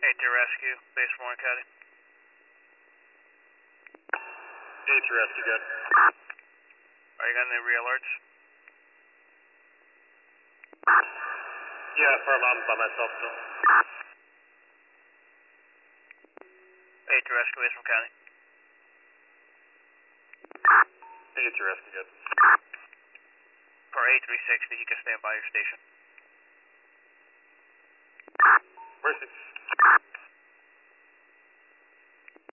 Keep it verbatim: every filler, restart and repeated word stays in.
eight to rescue, base Warren County. eight to rescue, good. Are you got any re-alerts? Yeah, firm, I'm by myself still. eight to rescue, base from County. eight to rescue, good. For eight three sixty, you can stand by your station. Mercy.